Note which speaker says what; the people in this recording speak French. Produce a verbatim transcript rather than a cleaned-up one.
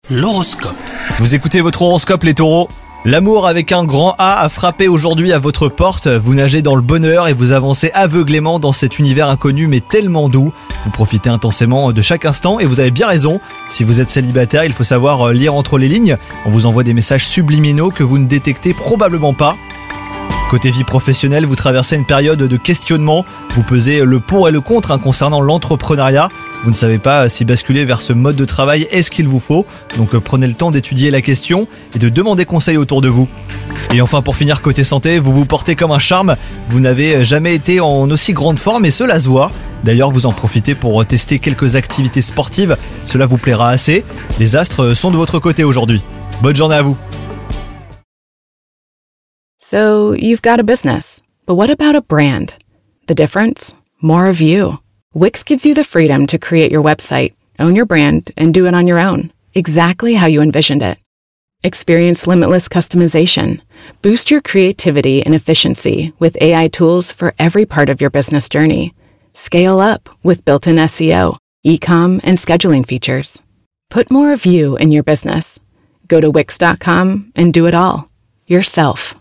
Speaker 1: L'horoscope.
Speaker 2: Vous écoutez votre horoscope les taureaux ? L'amour avec un grand A a frappé aujourd'hui à votre porte. Vous nagez dans le bonheur et vous avancez aveuglément dans cet univers inconnu mais tellement doux. Vous profitez intensément de chaque instant et vous avez bien raison. Si vous êtes célibataire, il faut savoir lire entre les lignes. On vous envoie des messages subliminaux que vous ne détectez probablement pas. Côté vie professionnelle, vous traversez une période de questionnement. Vous pesez le pour et le contre hein, concernant l'entrepreneuriat. Vous ne savez pas si basculer vers ce mode de travail est ce qu'il vous faut. Donc prenez le temps d'étudier la question et de demander conseil autour de vous. Et enfin pour finir côté santé, vous vous portez comme un charme. Vous n'avez jamais été en aussi grande forme et cela se voit. D'ailleurs vous en profitez pour tester quelques activités sportives. Cela vous plaira assez. Les astres sont de votre côté aujourd'hui. Bonne journée à vous.
Speaker 3: So, you've got a business, but what about a brand? The difference? More of you. Wix gives you the freedom to create your website, own your brand, and do it on your own, exactly how you envisioned it. Experience limitless customization. Boost your creativity and efficiency with A I tools for every part of your business journey. Scale up with built-in S E O, e-com, and scheduling features. Put more of you in your business. Go to wix dot com and do it all. Yourself.